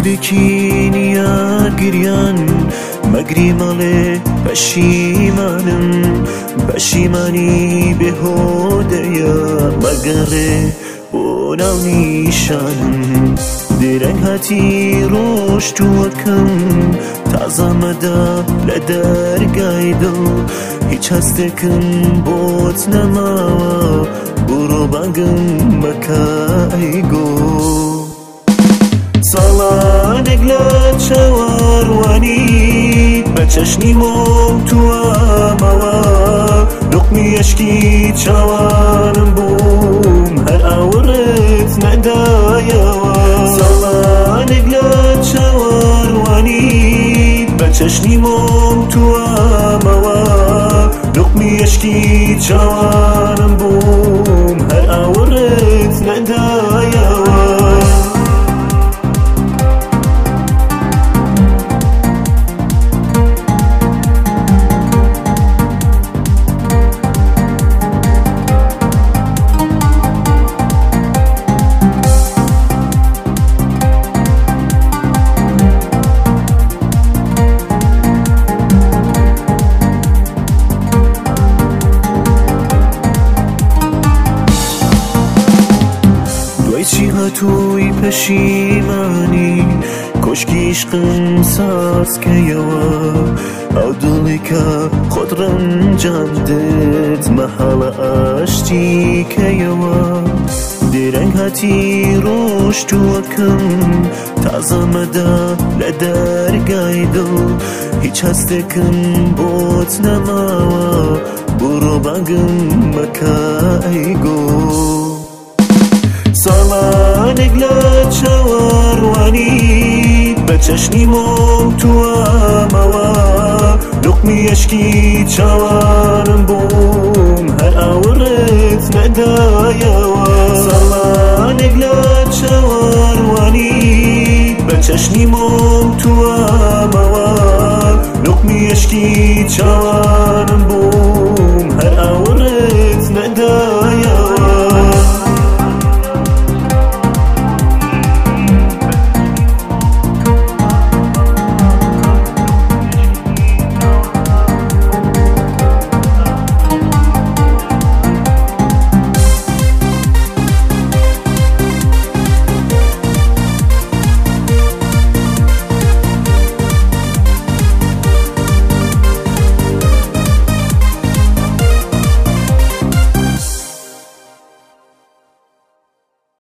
خودێکی نیە گریان مەگری مەڵێ پەشیمانم پەشیمانی بێهۆدەیە مەگەڕێ بۆ ناو نیشانم درەنگ هاتی ڕۆشتووەکەم تازە مەدە لە دەرگای دڵ هیچ هەستێکم بۆت نەماوە بڕۆ بانگم مەکە ئەیگۆ ساڵانێک لە چاوەڕوانی بە چەشنی مۆم توامەوە لوقمی ئەشکی چاوانم بووم هەر ئاوڕێت نەدایەوە ساڵانێک لە چاوەڕوانی بە چەشنی مۆم توامەوە لوقمی ئەشکی چاوانم بووم هەر ئاوڕێت نەدایەوە چی هاتووی پەشیمانی کۆشکی عشقم سازکەیەوە ئەو دڵی کە خۆت ڕەنجاندت مەحاڵە ئاشتیکەیەوە درەنگ هاتی ڕۆشتووەکەم تازە مەدە لە دەرگای دڵ هیچ هەستێکم بۆت نەماوە بڕۆ بانگم مەکە ئەیگۆ ساڵانێک لە چاوەڕوانی بە چەشنی مۆم توامەوە لوقمی ئەشکی چاوانم بووم هەر ئاوڕێت نەدایەوە ساڵانێک لە چاوەڕوانی بە چەشنی مۆم توامەوە لوقمی ئەشکی چاوانم